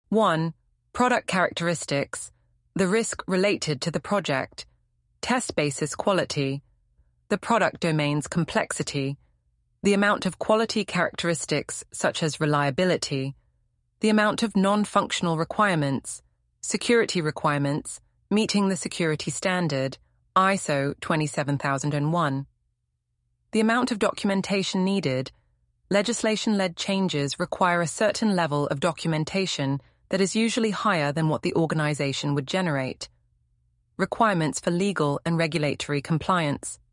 1. Product characteristics, the risk related to the project. Test basis quality, the product domain's complexity, the amount of quality characteristics such as reliability, the amount of non-functional requirements, security requirements, meeting the security standard, ISO 27001. The amount of documentation needed. Legislation-led changes require a certain level of documentation that is usually higher than what the organization would generate. Requirements for legal and regulatory compliance.